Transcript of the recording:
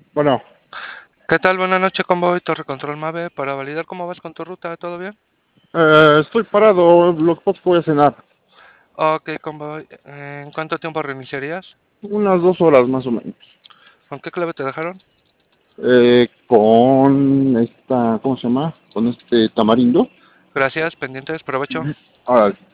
Bueno, ¿Qué tal? Buenas noches, Convoy, Torre Control Mave. Para validar cómo vas con tu ruta, ¿todo bien? estoy parado, lo que pasa es que voy a cenar. Ok, Convoy. ¿En cuánto tiempo reiniciarías? Unas 2 horas más o menos. ¿Con qué clave te dejaron? Con esta, ¿cómo se llama? Con este tamarindo. Gracias, pendientes, provecho. Ahora,